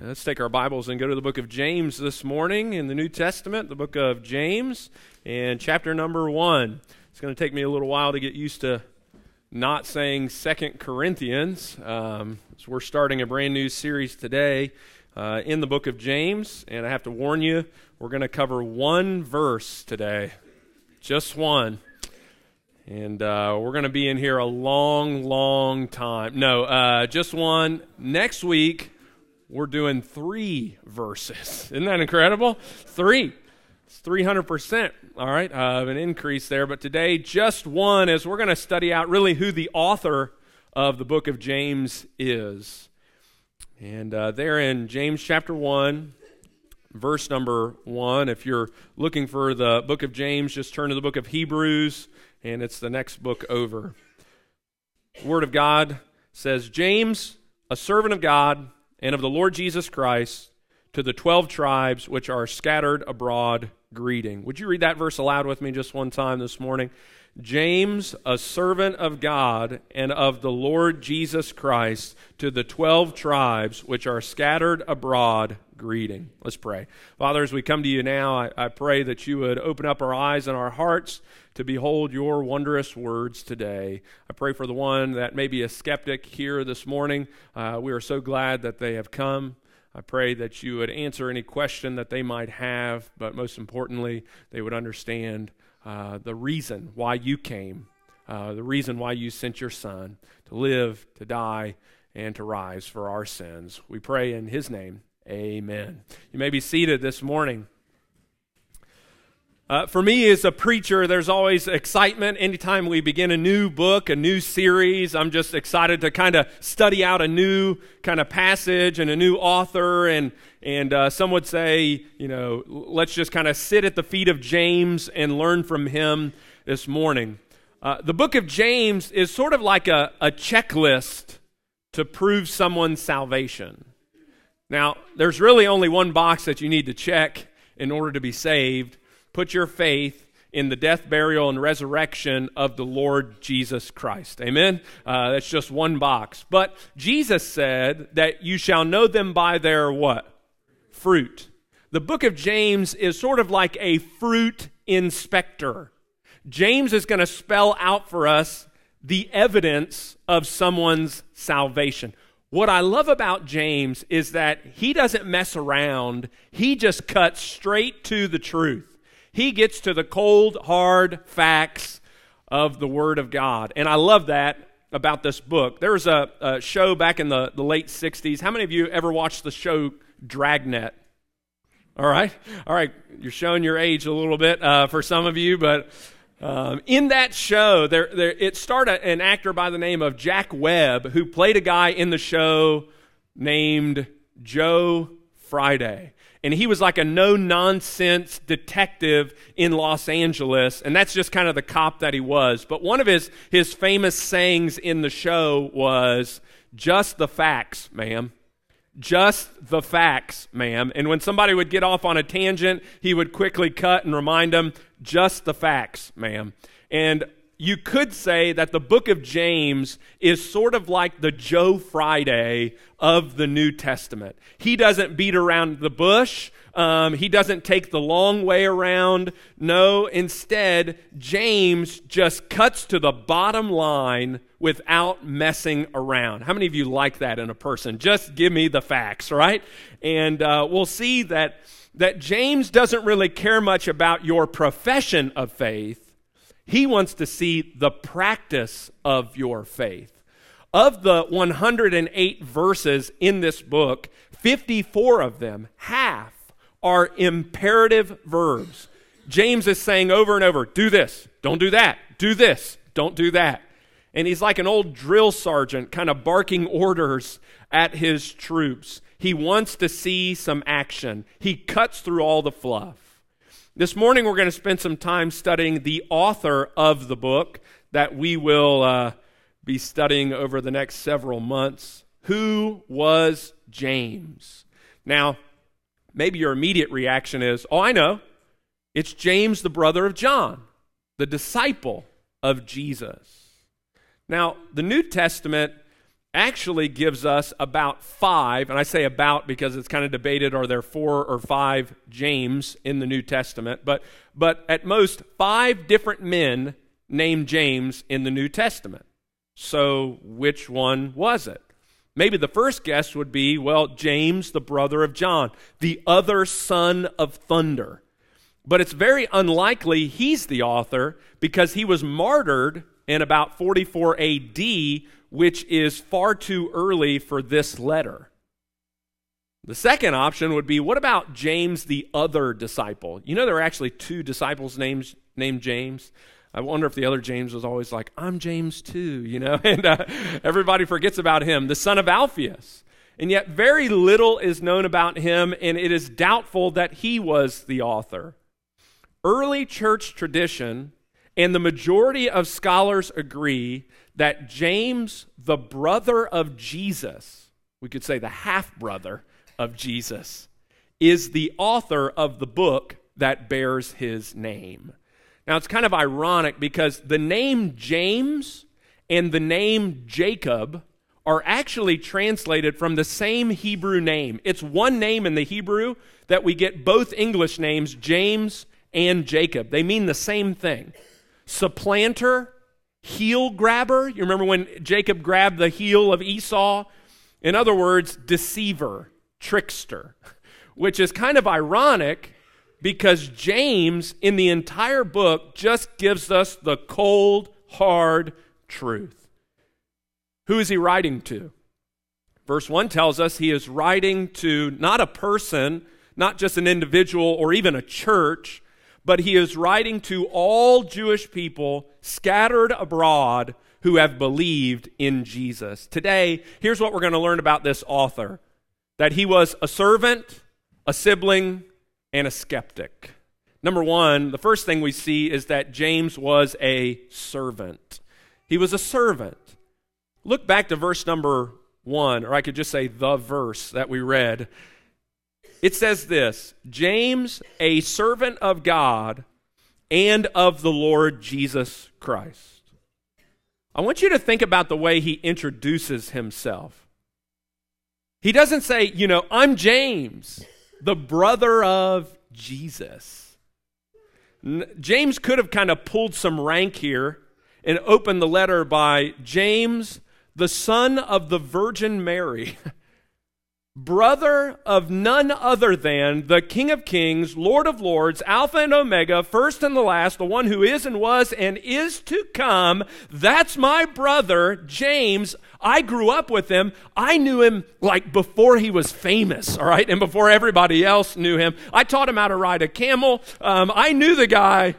Let's take our Bibles and go to the book of James this morning in the New Testament, the book of James, and chapter number 1. It's going to take me a little while to get used to not saying 2 Corinthians. So we're starting a brand new series today in the book of James, and I have to warn you, we're going to cover one verse today, just one. And we're going to be in here a long time. No, just one. Next week, we're doing 3 verses. Isn't that incredible? 3. It's 300%, all right, of an increase there. But today, just one, as we're going to study out really who the author of the book of James is. And there in James chapter 1, verse number 1, if you're looking for the book of James, just turn to the book of Hebrews, and it's the next book over. The Word of God says, James, a servant of God and of the Lord Jesus Christ, to the 12 tribes which are scattered abroad, greeting. Would you read that verse aloud with me just one time this morning? James, a servant of God and of the Lord Jesus Christ, to the 12 tribes which are scattered abroad, greeting. Let's pray. Father, as we come to you now, I pray that you would open up our eyes and our hearts to behold your wondrous words today. I pray for the one that may be a skeptic here this morning. We are so glad that they have come. I pray that you would answer any question that they might have, but most importantly, they would understand the reason why you came, the reason why you sent your Son to live, to die, and to rise for our sins. We pray in his name, amen. You may be seated this morning. For me as a preacher, there's always excitement. Anytime we begin a new book, a new series, I'm just excited to kind of study out a new kind of passage and a new author. And some would say, you know, let's just kind of sit at the feet of James and learn from him this morning. The book of James is sort of like a checklist to prove someone's salvation. Now, there's really only one box that you need to check in order to be saved. Put your faith in the death, burial, and resurrection of the Lord Jesus Christ. Amen? That's just one box. But Jesus said that you shall know them by their what? Fruit. The book of James is sort of like a fruit inspector. James is going to spell out for us the evidence of someone's salvation. What I love about James is that he doesn't mess around. He just cuts straight to the truth. He gets to the cold, hard facts of the Word of God. And I love that about this book. There was a show back in the late 60s. How many of you ever watched the show Dragnet? All right. You're showing your age a little bit for some of you, but in that show, it starred an actor by the name of Jack Webb, who played a guy in the show named Joe Friday. And he was like a no-nonsense detective in Los Angeles, and that's just kind of the cop that he was. But one of his famous sayings in the show was, "Just the facts, ma'am. Just the facts, ma'am." And when somebody would get off on a tangent, he would quickly cut and remind them, "Just the facts, ma'am." And you could say that the book of James is sort of like the Joe Friday of the New Testament. He doesn't beat around the bush. He doesn't take the long way around. No, instead, James just cuts to the bottom line without messing around. How many of you like that in a person? Just give me the facts, right? And we'll see that James doesn't really care much about your profession of faith. He wants to see the practice of your faith. Of the 108 verses in this book, 54 of them, half, are imperative verbs. James is saying over and over, do this, don't do that, do this, don't do that. And he's like an old drill sergeant kind of barking orders at his troops. He wants to see some action. He cuts through all the fluff. This morning we're going to spend some time studying the author of the book that we will be studying over the next several months. Who was James? Now, maybe your immediate reaction is, oh, I know. It's James, the brother of John, the disciple of Jesus. Now, the New Testament actually gives us about 5, and I say about because it's kind of debated, are there 4 or 5 James in the New Testament, but at most 5 different men named James in the New Testament. So which one was it? Maybe the first guess would be, well, James, the brother of John, the other son of thunder. But it's very unlikely he's the author because he was martyred in about 44 AD, which is far too early for this letter. The second option would be, what about James, the other disciple? You know there are actually 2 disciples named James. I wonder if the other James was always like, I'm James too, and everybody forgets about him, the son of Alphaeus. And yet very little is known about him, and it is doubtful that he was the author. Early church tradition and the majority of scholars agree that James, the brother of Jesus, we could say the half-brother of Jesus, is the author of the book that bears his name. Now, it's kind of ironic because the name James and the name Jacob are actually translated from the same Hebrew name. It's one name in the Hebrew that we get both English names, James and Jacob. They mean the same thing. Supplanter, heel grabber. You remember when Jacob grabbed the heel of Esau? In other words, deceiver, trickster, which is kind of ironic because James in the entire book just gives us the cold, hard truth. Who is he writing to? Verse 1 tells us he is writing to not a person, not just an individual or even a church, but he is writing to all Jewish people scattered abroad who have believed in Jesus. Today, here's what we're going to learn about this author: that he was a servant, a sibling, and a skeptic. Number 1, the first thing we see is that James was a servant. He was a servant. Look back to verse number 1, or I could just say the verse that we read. It says this: James, a servant of God and of the Lord Jesus Christ. I want you to think about the way he introduces himself. He doesn't say, I'm James, the brother of Jesus. James could have kind of pulled some rank here and opened the letter by James, the son of the Virgin Mary, brother of none other than the King of Kings, Lord of Lords, Alpha and Omega, first and the last, the one who is and was and is to come. That's my brother, James. I grew up with him. I knew him like before he was famous, all right, and before everybody else knew him. I taught him how to ride a camel. I knew the guy.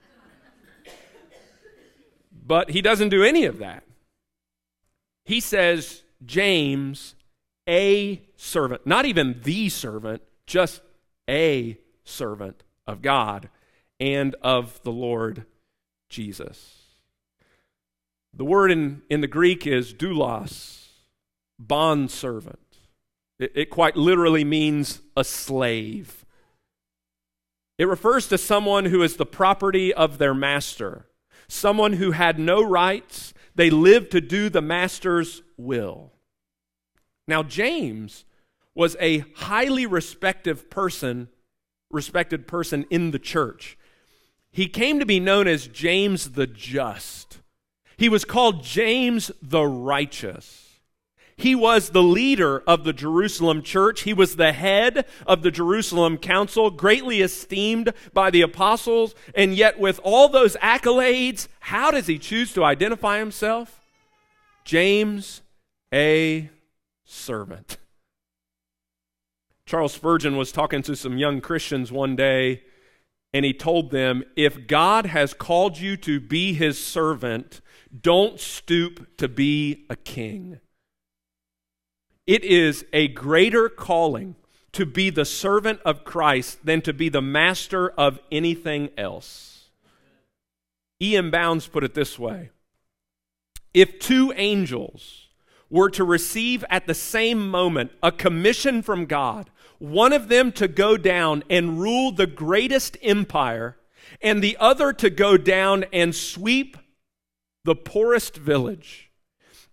But he doesn't do any of that. He says, James, a servant, not even the servant, just a servant of God and of the Lord Jesus. The word in the Greek is doulos, bondservant. It quite literally means a slave. It refers to someone who is the property of their master, someone who had no rights. They lived to do the master's will. Now, James was a highly respected person in the church. He came to be known as James the Just. He was called James the Righteous. He was the leader of the Jerusalem church. He was the head of the Jerusalem council, greatly esteemed by the apostles. And yet with all those accolades, how does he choose to identify himself? James, a servant. Charles Spurgeon was talking to some young Christians one day, and he told them, if God has called you to be his servant, don't stoop to be a king. It is a greater calling to be the servant of Christ than to be the master of anything else. E.M. Bounds put it this way: if 2 angels were to receive at the same moment a commission from God, one of them to go down and rule the greatest empire, and the other to go down and sweep the poorest village,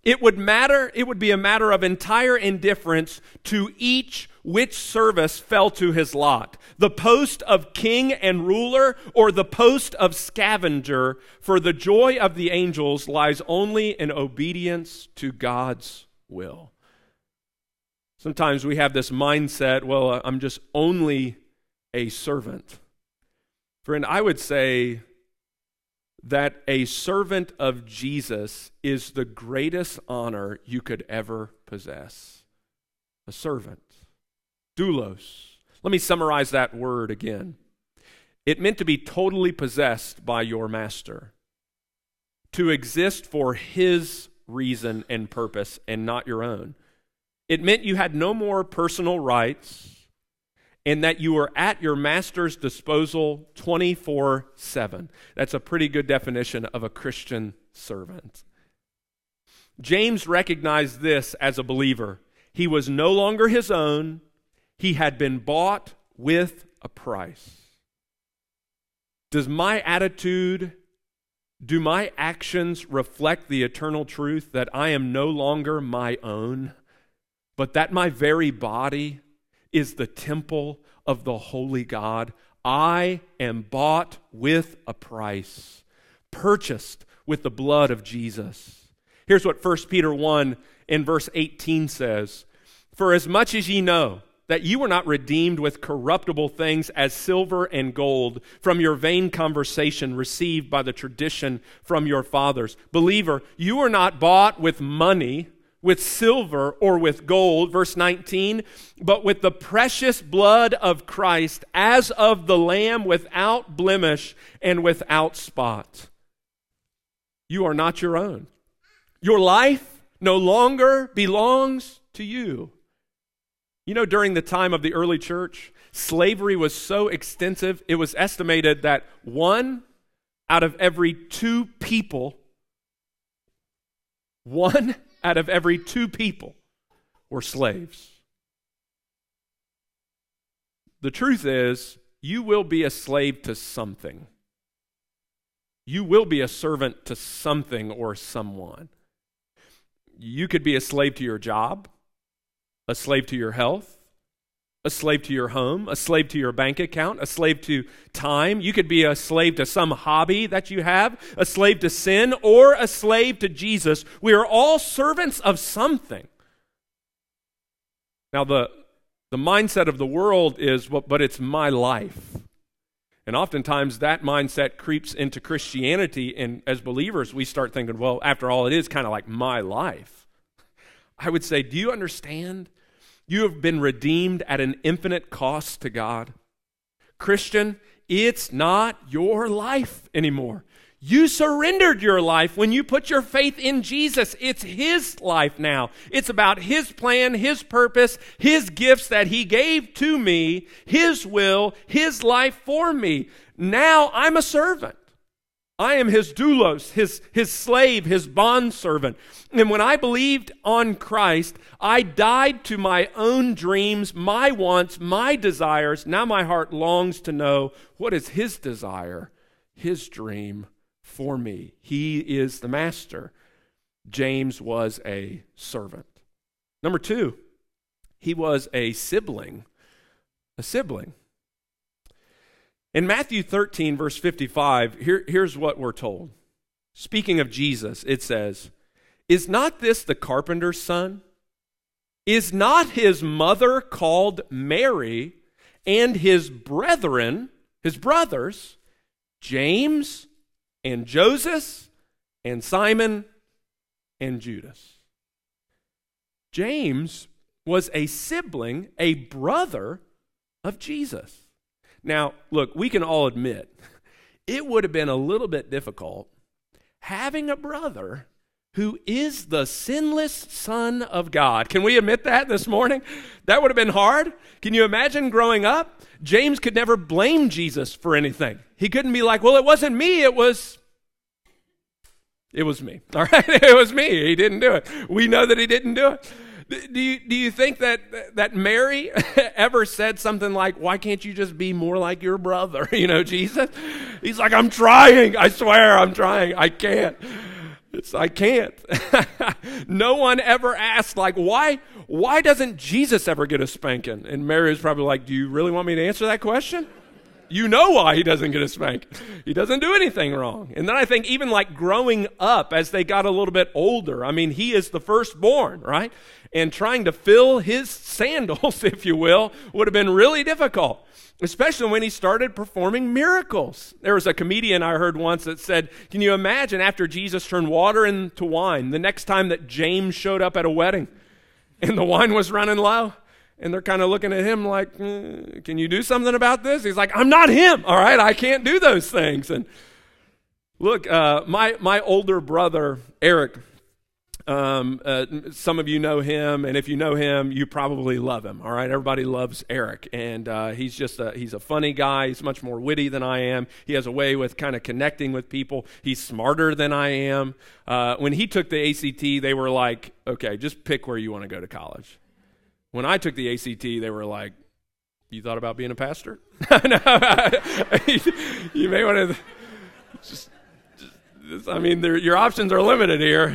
It would be a matter of entire indifference to each which service fell to his lot, the post of king and ruler or the post of scavenger, for the joy of the angels lies only in obedience to God's will. Sometimes we have this mindset, well, I'm just only a servant. Friend, I would say that a servant of Jesus is the greatest honor you could ever possess. A servant. Doulos. Let me summarize that word again. It meant to be totally possessed by your master, to exist for his reason and purpose and not your own. It meant you had no more personal rights and that you were at your master's disposal 24/7. That's a pretty good definition of a Christian servant. James recognized this as a believer. He was no longer his own. He had been bought with a price. Does my attitude, do my actions reflect the eternal truth that I am no longer my own, but that my very body is the temple of the holy God? I am bought with a price, purchased with the blood of Jesus. Here's what 1 Peter 1 in verse 18 says, "For as much as ye know that you were not redeemed with corruptible things as silver and gold from your vain conversation received by the tradition from your fathers." Believer, you are not bought with money, with silver or with gold, verse 19, but with the precious blood of Christ, as of the Lamb without blemish and without spot. You are not your own. Your life no longer belongs to you. You know, during the time of the early church, slavery was so extensive, it was estimated that 1 out of every 2 people were slaves. The truth is, you will be a slave to something. You will be a servant to something or someone. You could be a slave to your job, a slave to your health, a slave to your home, a slave to your bank account, a slave to time. You could be a slave to some hobby that you have, a slave to sin, or a slave to Jesus. We are all servants of something. Now, the mindset of the world is, well, but it's my life. And oftentimes that mindset creeps into Christianity, and as believers, we start thinking, well, after all, it is kind of like my life. I would say, do you understand? You have been redeemed at an infinite cost to God. Christian, it's not your life anymore. You surrendered your life when you put your faith in Jesus. It's His life now. It's about His plan, His purpose, His gifts that He gave to me, His will, His life for me. Now I'm a servant. I am His doulos, his slave, His bondservant. And when I believed on Christ, I died to my own dreams, my wants, my desires. Now my heart longs to know what is His desire, His dream for me. He is the master. James was a servant. Number 2, he was a sibling. A sibling. In Matthew 13, verse 55, here's what we're told. Speaking of Jesus, it says, "Is not this the carpenter's son? Is not his mother called Mary, and his brethren, his brothers, James and Joseph and Simon and Judas?" James was a sibling, a brother of Jesus. Now, look, we can all admit, it would have been a little bit difficult having a brother who is the sinless Son of God. Can we admit that this morning? That would have been hard. Can you imagine growing up? James could never blame Jesus for anything. He couldn't be like, well, it wasn't me, it was me. All right, it was me. He didn't do it. We know that he didn't do it. Do you think that Mary ever said something like, why can't you just be more like your brother, Jesus? He's like, I'm trying. I swear I'm trying. I can't. I can't. No one ever asked, like, why doesn't Jesus ever get a spanking? And Mary is probably like, do you really want me to answer that question? You know why he doesn't get a spank. He doesn't do anything wrong. And then I think even like growing up as they got a little bit older, I mean, he is the firstborn, right? And trying to fill his sandals, if you will, would have been really difficult, especially when he started performing miracles. There was a comedian I heard once that said, can you imagine after Jesus turned water into wine, the next time that James showed up at a wedding and the wine was running low? And they're kind of looking at him like, can you do something about this? He's like, I'm not him, all right? I can't do those things. And look, my older brother, Eric, some of you know him, and if you know him, you probably love him, all right? Everybody loves Eric, and he's a funny guy. He's much more witty than I am. He has a way with kind of connecting with people. He's smarter than I am. When he took the ACT, they were like, okay, just pick where you want to go to college. When I took the ACT, they were like, you thought about being a pastor? You may want to just I mean, your options are limited here.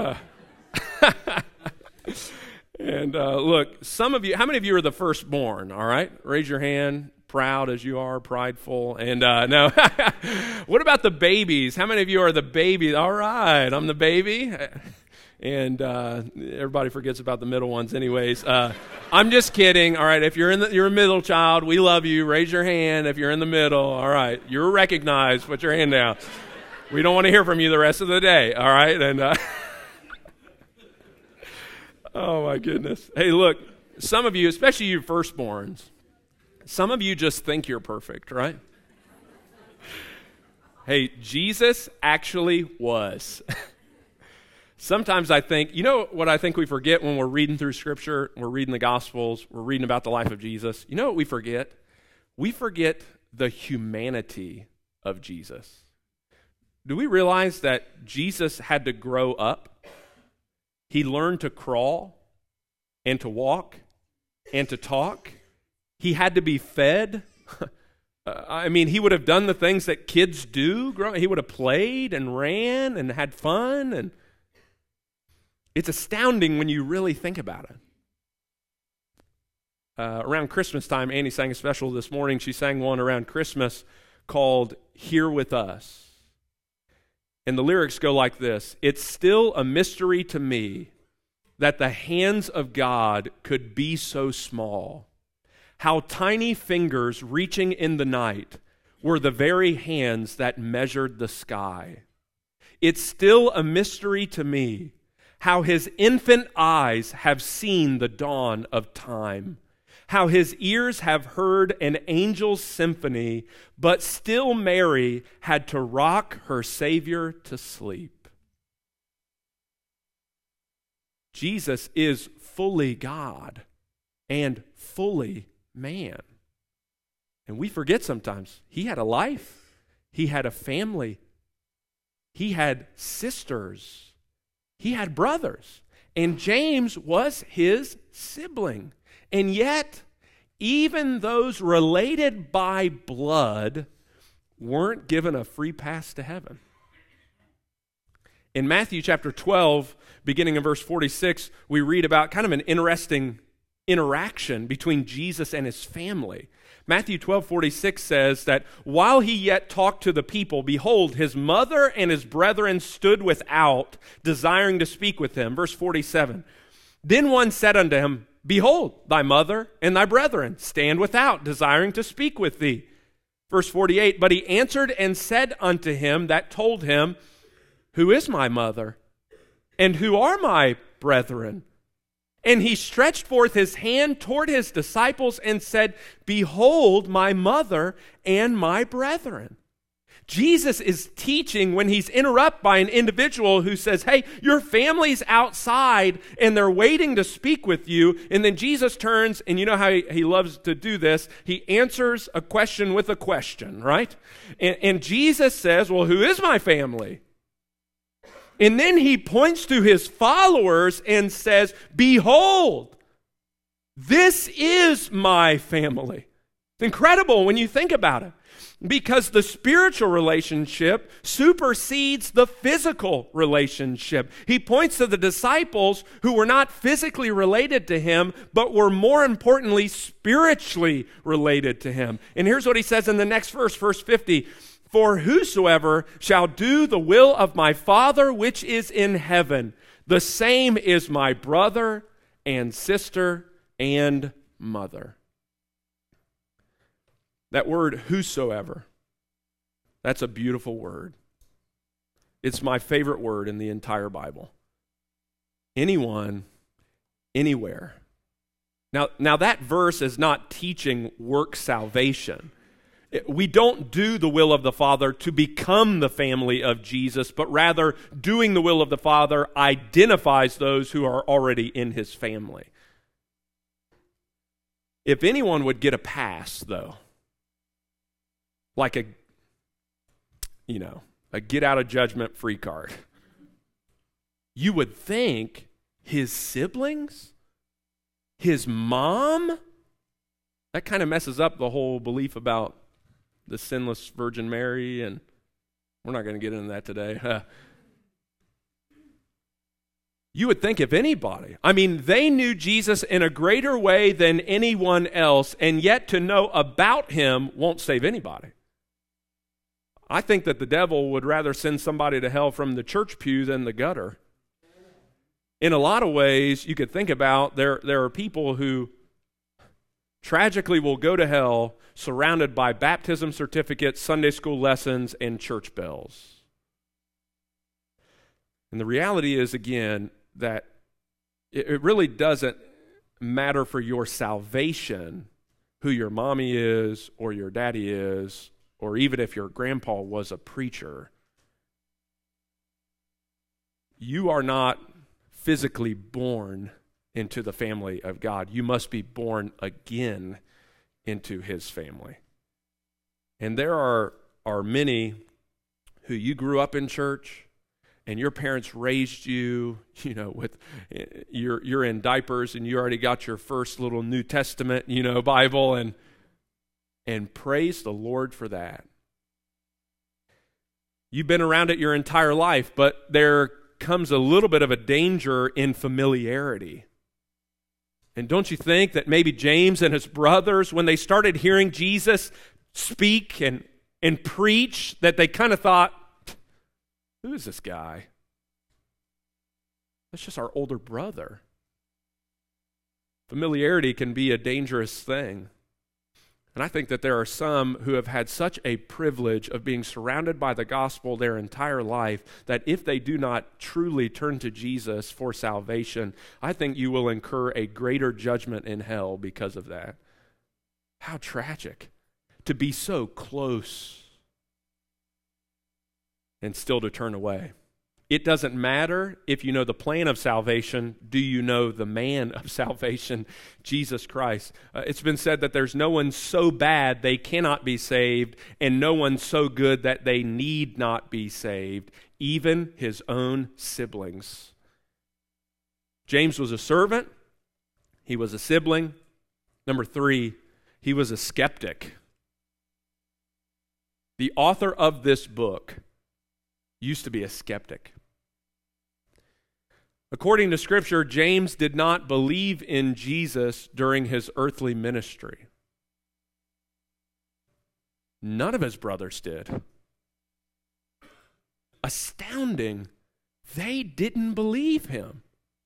And look, some of you, how many of you are the firstborn, all right? Raise your hand, proud as you are, prideful. And no, what about the babies? How many of you are the babies? All right, I'm the baby. And everybody forgets about the middle ones anyways. I'm just kidding. All right, if you're a middle child, we love you. Raise your hand if you're in the middle. All right, you're recognized. Put your hand down. We don't want to hear from you the rest of the day. All right, and oh my goodness. Hey, look, some of you, especially you firstborns, some of you just think you're perfect, right? Hey, Jesus actually was. Sometimes I think, you know what I think we forget when we're reading through Scripture, we're reading the Gospels, we're reading about the life of Jesus? You know what we forget? We forget the humanity of Jesus. Do we realize that Jesus had to grow up? He learned to crawl and to walk and to talk. He had to be fed. I mean, he would have done the things that kids do. He would have played and ran and had fun, and it's astounding when you really think about it. Around Christmas time, Annie sang a special this morning. She sang one around Christmas called Here With Us. And the lyrics go like this: it's still a mystery to me that the hands of God could be so small. How tiny fingers reaching in the night were the very hands that measured the sky. It's still a mystery to me how his infant eyes have seen the dawn of time, how his ears have heard an angel's symphony, but still Mary had to rock her Savior to sleep. Jesus is fully God and fully man. And we forget sometimes, he had a life, he had a family, he had sisters, he had brothers, and James was his sibling. And yet, even those related by blood weren't given a free pass to heaven. In Matthew chapter 12, beginning in verse 46, we read about kind of an interesting interaction between Jesus and his family. Matthew 12:46 says that while he yet talked to the people, behold, his mother and his brethren stood without, desiring to speak with him. Verse 47, then one said unto him, behold, thy mother and thy brethren stand without, desiring to speak with thee. Verse 48, but he answered and said unto him that told him, who is my mother? And who are my brethren? And he stretched forth his hand toward his disciples and said, behold my mother and my brethren. Jesus is teaching when he's interrupted by an individual who says, hey, your family's outside and they're waiting to speak with you. And then Jesus turns, and you know how he loves to do this. He answers a question with a question, right? And Jesus says, well, who is my family? And then he points to his followers and says, behold, this is my family. It's incredible when you think about it, because the spiritual relationship supersedes the physical relationship. He points to the disciples who were not physically related to him, but were more importantly spiritually related to him. And here's what he says in the next verse, verse 50. For whosoever shall do the will of my Father which is in heaven, the same is my brother and sister and mother. That word, whosoever, that's a beautiful word. It's my favorite word in the entire Bible. Anyone, anywhere. Now that verse is not teaching work salvation. We don't do the will of the Father to become the family of Jesus, but rather doing the will of the Father identifies those who are already in his family. If anyone would get a pass, though, like a get out of judgment free card, you would think his siblings, his mom, that kind of messes up the whole belief about the sinless Virgin Mary, and we're not going to get into that today. You would think if anybody, they knew Jesus in a greater way than anyone else, and yet to know about him won't save anybody. I think that the devil would rather send somebody to hell from the church pew than the gutter. In a lot of ways, you could think about, there are people who tragically will go to hell surrounded by baptism certificates, Sunday school lessons, and church bells. And the reality is, again, that it really doesn't matter for your salvation who your mommy is or your daddy is, or even if your grandpa was a preacher. You are not physically born into the family of God. You must be born again into his family. And there are many who you grew up in church and your parents raised you, with you're in diapers and you already got your first little New Testament, Bible, and praise the Lord for that. You've been around it your entire life, but there comes a little bit of a danger in familiarity. And don't you think that maybe James and his brothers, when they started hearing Jesus speak and preach, that they kind of thought, who is this guy? That's just our older brother. Familiarity can be a dangerous thing. And I think that there are some who have had such a privilege of being surrounded by the gospel their entire life that if they do not truly turn to Jesus for salvation, I think you will incur a greater judgment in hell because of that. How tragic to be so close and still to turn away. It doesn't matter if you know the plan of salvation. Do you know the man of salvation, Jesus Christ? It's been said that there's no one so bad they cannot be saved, and no one so good that they need not be saved, even his own siblings. James was a servant. He was a sibling. Number 3, he was a skeptic. The author of this book used to be a skeptic. According to Scripture, James did not believe in Jesus during his earthly ministry. None of his brothers did. Astounding. They didn't believe him.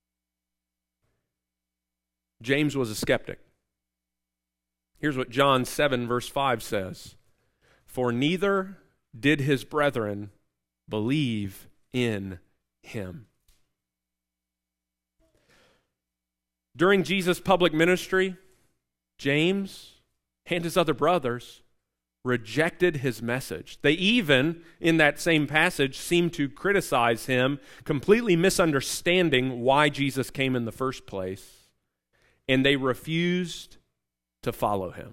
James was a skeptic. Here's what John 7, verse 5 says. For neither did his brethren believe in him. During Jesus' public ministry, James and his other brothers rejected his message. They even, in that same passage, seem to criticize him, completely misunderstanding why Jesus came in the first place, and they refused to follow him.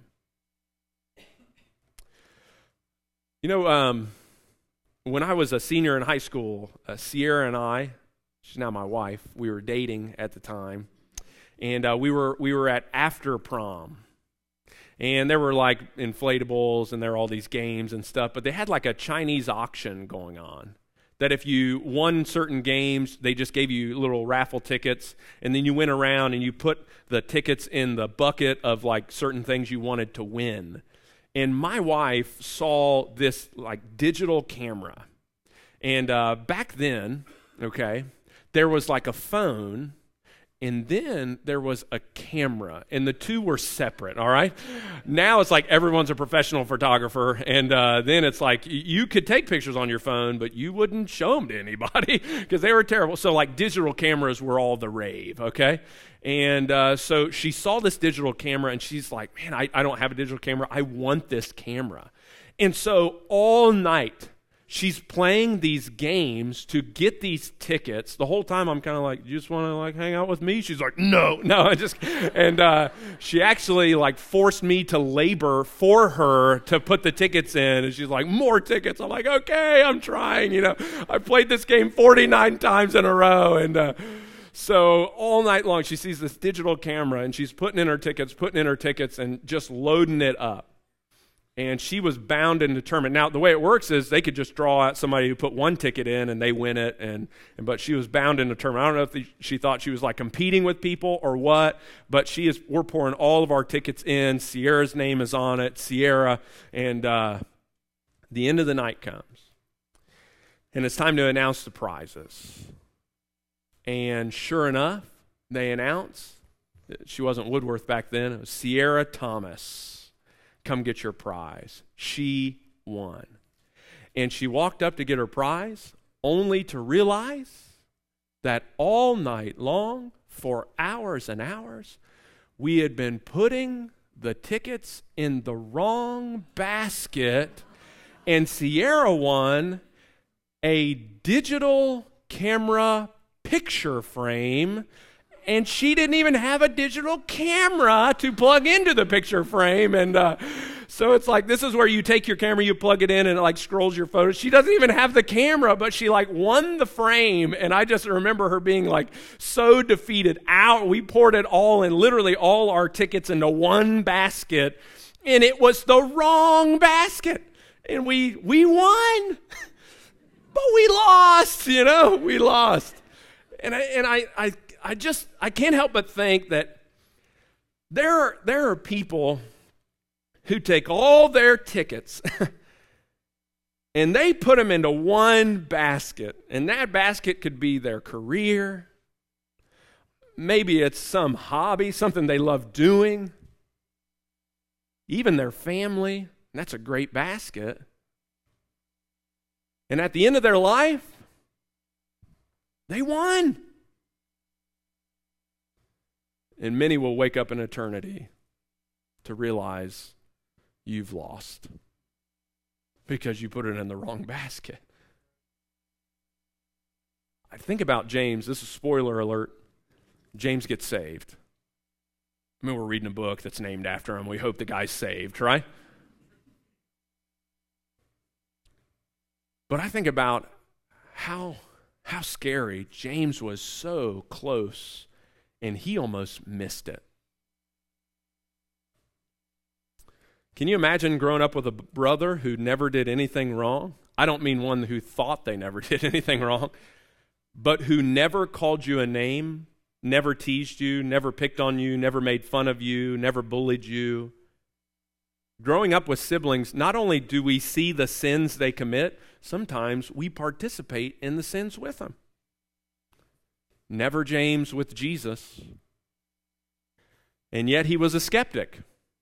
When I was a senior in high school, Sierra and I, she's now my wife, we were dating at the time, and we were at after prom. And there were like inflatables and there were all these games and stuff, but they had like a Chinese auction going on. That if you won certain games, they just gave you little raffle tickets, and then you went around and you put the tickets in the bucket of like certain things you wanted to win. And my wife saw this like digital camera. And back then, okay, there was like a phone, and then there was a camera, and the two were separate, all right? Now it's like everyone's a professional photographer, and then it's like you could take pictures on your phone, but you wouldn't show them to anybody because they were terrible. So like digital cameras were all the rave, okay? And so she saw this digital camera, and she's like, man, I don't have a digital camera. I want this camera. And so all night, she's playing these games to get these tickets. The whole time I'm kind of like, you just want to like hang out with me? She's like, no. And she actually like forced me to labor for her to put the tickets in. And she's like, more tickets. I'm like, okay, I'm trying. I played this game 49 times in a row. And so all night long, she sees this digital camera, and she's putting in her tickets, and just loading it up. And she was bound and determined. Now, the way it works is they could just draw out somebody who put one ticket in and they win it. But she was bound and determined. I don't know if she thought she was like competing with people or what, but we're pouring all of our tickets in. Sierra's name is on it, Sierra. And the end of the night comes. And it's time to announce the prizes. And sure enough, they announce, she wasn't Woodworth back then, it was Sierra Thomas. Come get your prize. She won. And she walked up to get her prize, only to realize that all night long, for hours and hours, we had been putting the tickets in the wrong basket, and Sierra won a digital camera picture frame, and she didn't even have a digital camera to plug into the picture frame. And so it's like, this is where you take your camera, you plug it in, and it like scrolls your photos. She doesn't even have the camera, but she like won the frame. And I just remember her being like so defeated. We poured it all in, literally all our tickets into one basket, and it was the wrong basket. And we won, but we lost, we lost. And I can't help but think that there are people who take all their tickets and they put them into one basket, and that basket could be their career. Maybe it's some hobby, something they love doing, even their family, and that's a great basket. And at the end of their life, they won. And many will wake up in eternity to realize you've lost because you put it in the wrong basket. I think about James. This is spoiler alert. James gets saved. I mean, we're reading a book that's named after him. We hope the guy's saved, right? But I think about how scary. James was so close, and he almost missed it. Can you imagine growing up with a brother who never did anything wrong? I don't mean one who thought they never did anything wrong, but who never called you a name, never teased you, never picked on you, never made fun of you, never bullied you. Growing up with siblings, not only do we see the sins they commit, sometimes we participate in the sins with them. Never James with Jesus. And yet he was a skeptic.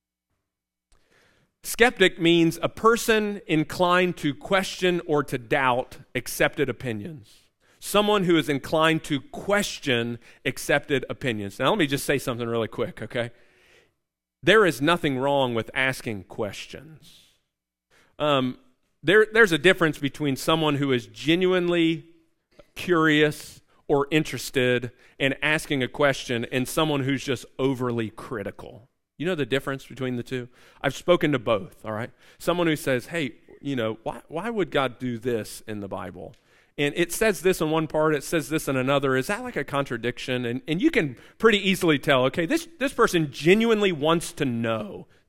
Skeptic means a person inclined to question or to doubt accepted opinions. Someone who is inclined to question accepted opinions. Now, let me just say something really quick, okay? There is nothing wrong with asking questions. There's a difference between someone who is genuinely curious or interested in asking a question and someone who's just overly critical. You know the difference between the two? I've spoken to both, all right? Someone who says, hey, why would God do this in the Bible? And it says this in one part, it says this in another. Is that like a contradiction? And you can pretty easily tell, okay, this person genuinely wants to know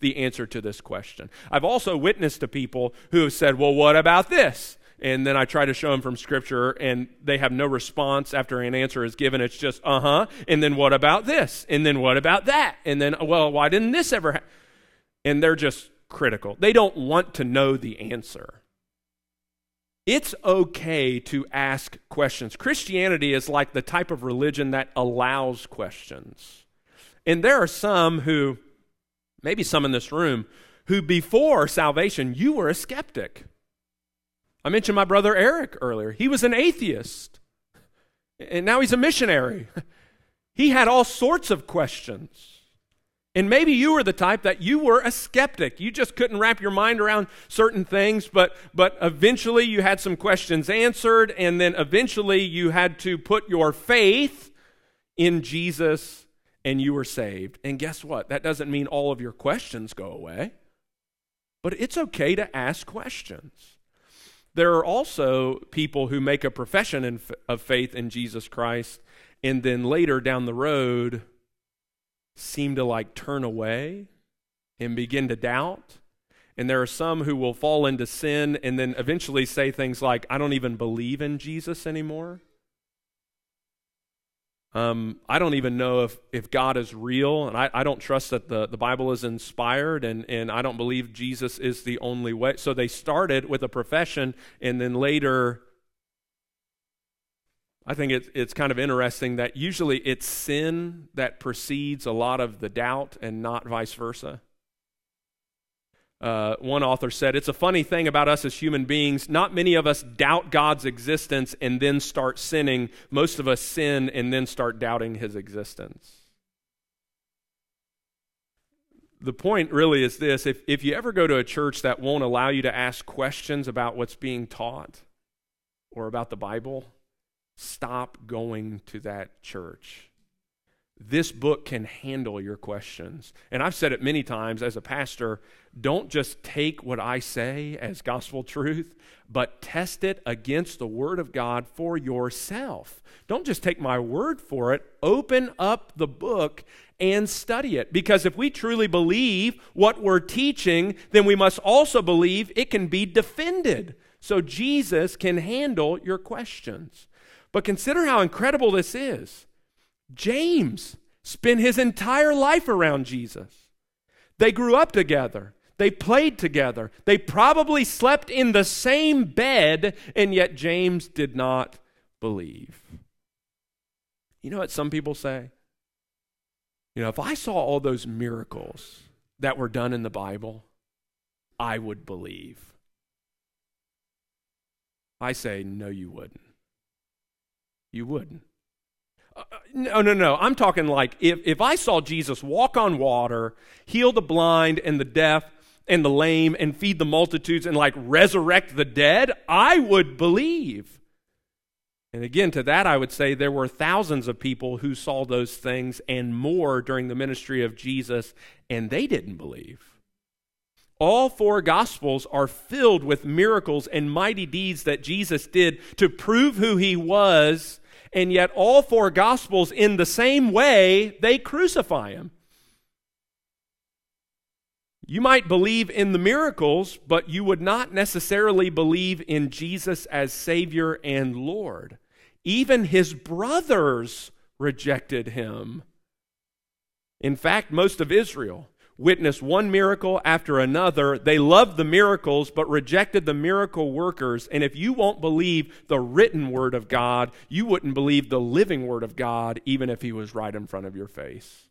the answer to this question. I've also witnessed to people who have said, well, what about this? And then I try to show them from Scripture, and they have no response after an answer is given. It's just, and then what about this? And then what about that? And then, well, why didn't this ever happen? And they're just critical. They don't want to know the answer. It's okay to ask questions. Christianity is like the type of religion that allows questions. And there are some who, maybe some in this room, who before salvation, you were a skeptic. I mentioned my brother Eric earlier. He was an atheist, and now he's a missionary. He had all sorts of questions. And maybe you were the type that you were a skeptic. You just couldn't wrap your mind around certain things, but eventually you had some questions answered, and then eventually you had to put your faith in Jesus, and you were saved. And guess what? That doesn't mean all of your questions go away, but it's okay to ask questions. There are also people who make a profession of faith in Jesus Christ and then later down the road seem to turn away and begin to doubt. And there are some who will fall into sin and then eventually say things like, I don't even believe in Jesus anymore. I don't even know if God is real, and I don't trust that the Bible is inspired, and I don't believe Jesus is the only way. So they started with a profession, and then later, I think it's kind of interesting that usually it's sin that precedes a lot of the doubt and not vice versa. One author said, it's a funny thing about us as human beings. Not many of us doubt God's existence and then start sinning. Most of us sin and then start doubting his existence. The point really is this. If you ever go to a church that won't allow you to ask questions about what's being taught or about the Bible, stop going to that church. This book can handle your questions. And I've said it many times as a pastor, don't just take what I say as gospel truth, but test it against the Word of God for yourself. Don't just take my word for it. Open up the book and study it. Because if we truly believe what we're teaching, then we must also believe it can be defended. So Jesus can handle your questions. But consider how incredible this is. James spent his entire life around Jesus. They grew up together. They played together. They probably slept in the same bed, and yet James did not believe. You know what some people say? If I saw all those miracles that were done in the Bible, I would believe. I say, no, you wouldn't. You wouldn't. No. I'm talking like if I saw Jesus walk on water, heal the blind and the deaf and the lame and feed the multitudes and resurrect the dead, I would believe. And again, to that I would say there were thousands of people who saw those things and more during the ministry of Jesus, and they didn't believe. All four Gospels are filled with miracles and mighty deeds that Jesus did to prove who he was. And yet all four Gospels, in the same way, they crucify him. You might believe in the miracles, but you would not necessarily believe in Jesus as Savior and Lord. Even his brothers rejected him. In fact, most of Israel witnessed one miracle after another. They loved the miracles, but rejected the miracle workers. And if you won't believe the written word of God, you wouldn't believe the living word of God, even if he was right in front of your face.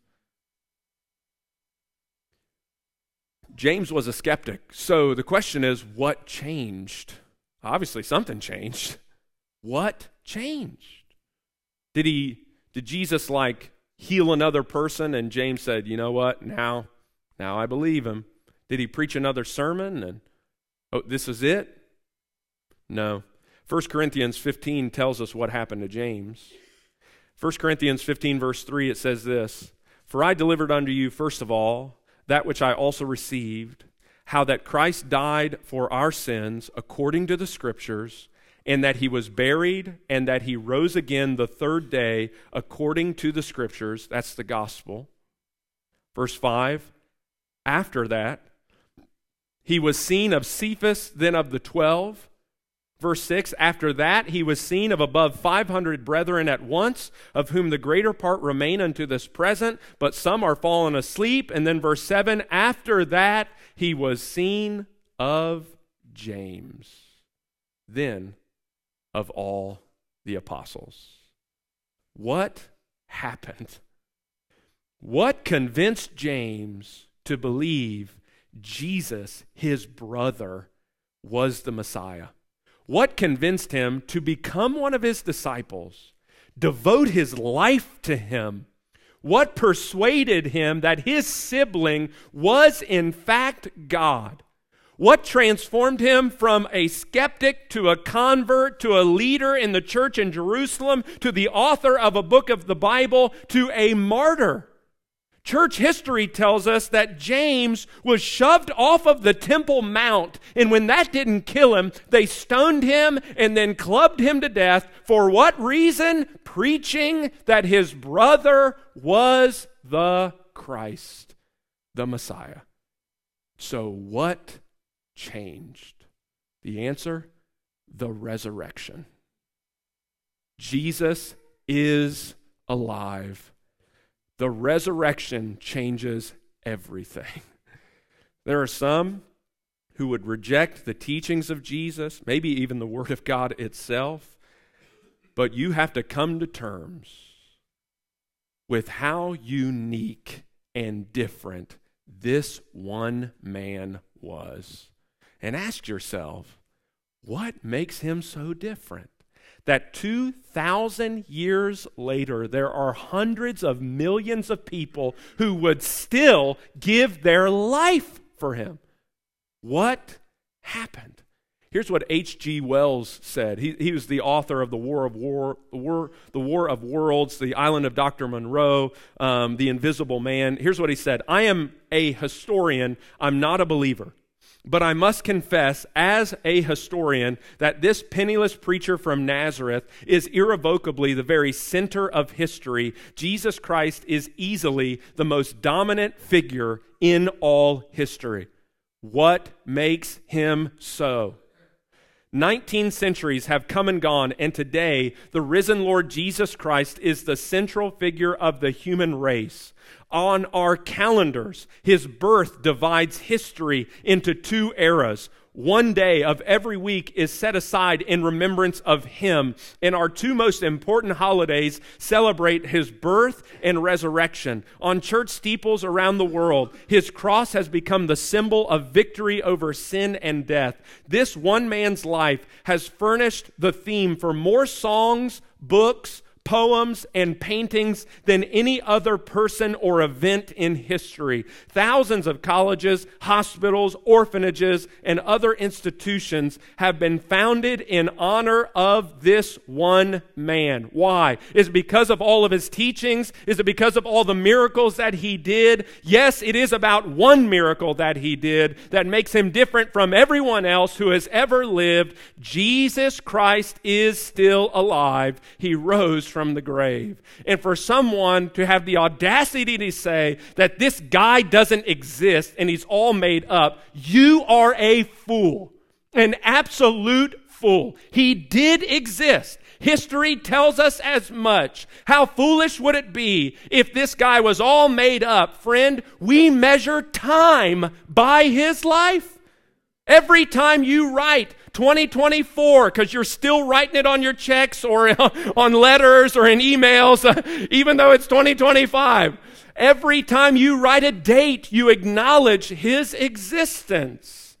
James was a skeptic. So the question is, what changed? Obviously, something changed. What changed? Did Jesus heal another person and James said, you know what, now I believe him? Did he preach another sermon and, this is it? No. 1 Corinthians 15 tells us what happened to James. 1 Corinthians 15 verse 3, it says this, For I delivered unto you first of all that which I also received, how that Christ died for our sins according to the Scriptures, and that he was buried, and that he rose again the third day according to the Scriptures. That's the gospel. Verse 5, After that, he was seen of Cephas, then of the 12. Verse 6, after that he was seen of above 500 brethren at once, of whom the greater part remain unto this present, but some are fallen asleep. And then verse 7, after that he was seen of James, then of all the apostles. What happened? What convinced James to believe Jesus, his brother, was the Messiah? What convinced him to become one of his disciples, devote his life to him? What persuaded him that his sibling was in fact God? What transformed him from a skeptic to a convert to a leader in the church in Jerusalem to the author of a book of the Bible to a martyr? Church history tells us that James was shoved off of the Temple Mount, and when that didn't kill him, they stoned him and then clubbed him to death. For what reason? Preaching that his brother was the Christ, the Messiah. So what changed? The answer, the resurrection. Jesus is alive. The resurrection changes everything. There are some who would reject the teachings of Jesus, maybe even the Word of God itself, but you have to come to terms with how unique and different this one man was. And ask yourself, what makes him so different? That 2,000 years later, there are hundreds of millions of people who would still give their life for him. What happened? Here's what H.G. Wells said. He was the author of the War of Worlds, The Island of Dr. Monroe, The Invisible Man. Here's what he said. I am a historian. I'm not a believer. But I must confess, as a historian, that this penniless preacher from Nazareth is irrevocably the very center of history. Jesus Christ is easily the most dominant figure in all history. What makes him so? 19 centuries have come and gone, and today the risen Lord Jesus Christ is the central figure of the human race. On our calendars, his birth divides history into two eras. One day of every week is set aside in remembrance of him, and our two most important holidays celebrate his birth and resurrection. On church steeples around the world, his cross has become the symbol of victory over sin and death. This one man's life has furnished the theme for more songs, books, poems, and paintings than any other person or event in history. Thousands of colleges, hospitals, orphanages, and other institutions have been founded in honor of this one man. Why? Is it because of all of his teachings? Is it because of all the miracles that he did? Yes, it is about one miracle that he did that makes him different from everyone else who has ever lived. Jesus Christ is still alive. He rose from the grave. And for someone to have the audacity to say that this guy doesn't exist and he's all made up, you are a fool, an absolute fool. He did exist. History tells us as much. How foolish would it be if this guy was all made up? Friend, we measure time by his life. Every time you write 2024, because you're still writing it on your checks or on letters or in emails, even though it's 2025. Every time you write a date, you acknowledge his existence.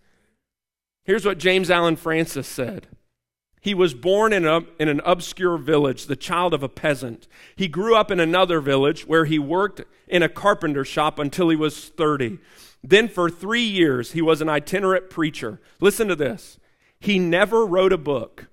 Here's what James Allen Francis said. He was born in an obscure village, the child of a peasant. He grew up in another village where he worked in a carpenter shop until he was 30. Then for 3 years, he was an itinerant preacher. Listen to this. He never wrote a book.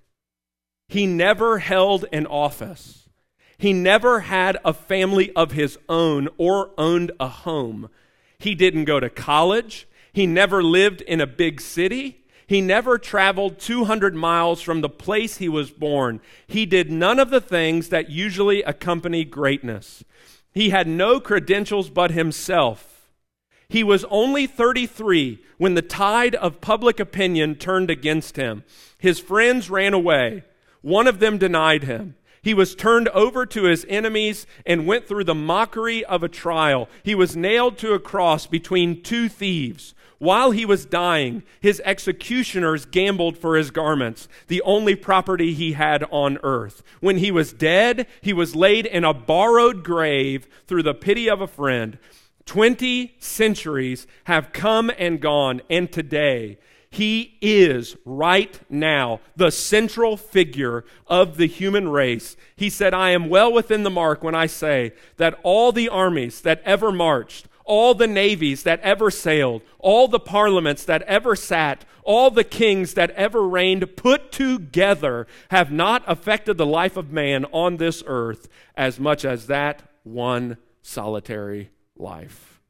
He never held an office. He never had a family of his own or owned a home. He didn't go to college. He never lived in a big city. He never traveled 200 miles from the place he was born. He did none of the things that usually accompany greatness. He had no credentials but himself. He was only 33 when the tide of public opinion turned against him. His friends ran away. One of them denied him. He was turned over to his enemies and went through the mockery of a trial. He was nailed to a cross between two thieves. While he was dying, his executioners gambled for his garments, the only property he had on earth. When he was dead, he was laid in a borrowed grave through the pity of a friend. 20 centuries have come and gone, and today he is right now the central figure of the human race. He said, I am well within the mark when I say that all the armies that ever marched, all the navies that ever sailed, all the parliaments that ever sat, all the kings that ever reigned put together have not affected the life of man on this earth as much as that one solitary life.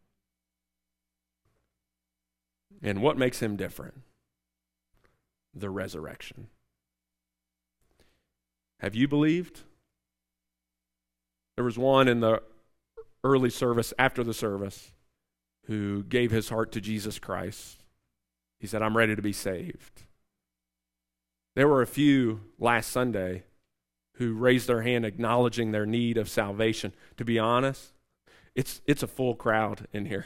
And what makes him different? The resurrection. Have you believed? There was one in the early service, after the service, who gave his heart to Jesus Christ. He said, I'm ready to be saved. There were a few last Sunday who raised their hand acknowledging their need of salvation. To be honest, it's a full crowd in here.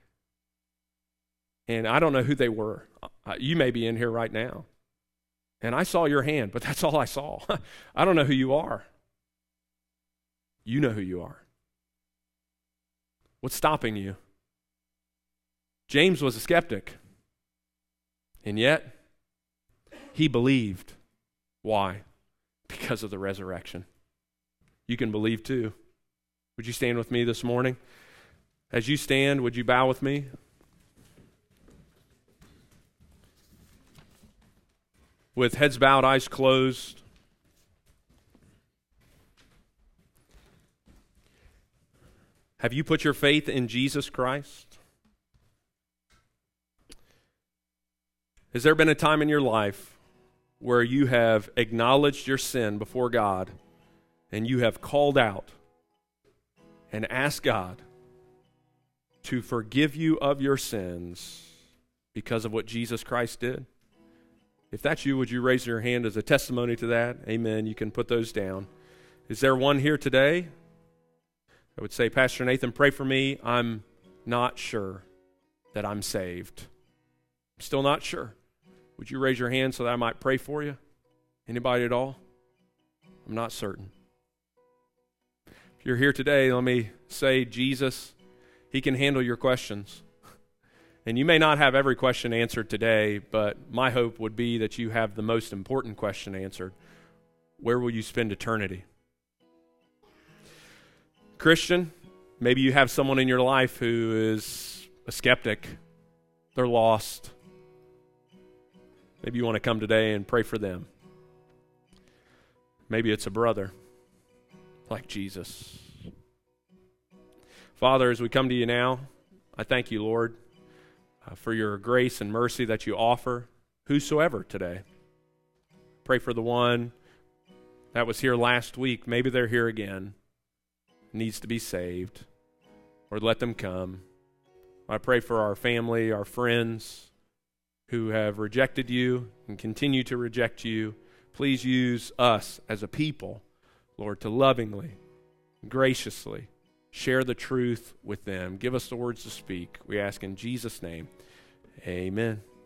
And I don't know who they were. You may be in here right now. And I saw your hand, but that's all I saw. I don't know who you are. You know who you are. What's stopping you? James was a skeptic. And yet, he believed. Why? Because of the resurrection. You can believe too. Would you stand with me this morning? As you stand, would you bow with me? With heads bowed, eyes closed. Have you put your faith in Jesus Christ? Has there been a time in your life where you have acknowledged your sin before God and you have called out and asked God to forgive you of your sins because of what Jesus Christ did? If that's you, would you raise your hand as a testimony to that? Amen. You can put those down. Is there one here today? I would say, Pastor Nathan, pray for me. I'm not sure that I'm saved. I'm still not sure. Would you raise your hand so that I might pray for you? Anybody at all? I'm not certain. If you're here today, let me say, Jesus, He can handle your questions. And you may not have every question answered today, but my hope would be that you have the most important question answered. Where will you spend eternity? Christian, maybe you have someone in your life who is a skeptic. They're lost. Maybe you want to come today and pray for them. Maybe it's a brother like Jesus. Father, as we come to you now, I thank you, Lord, for your grace and mercy that you offer whosoever today. Pray for the one that was here last week. Maybe they're here again. Needs to be saved. Lord, let them come. I pray for our family, our friends who have rejected you and continue to reject you. Please use us as a people, Lord, to lovingly, graciously share the truth with them. Give us the words to speak. We ask in Jesus' name. Amen.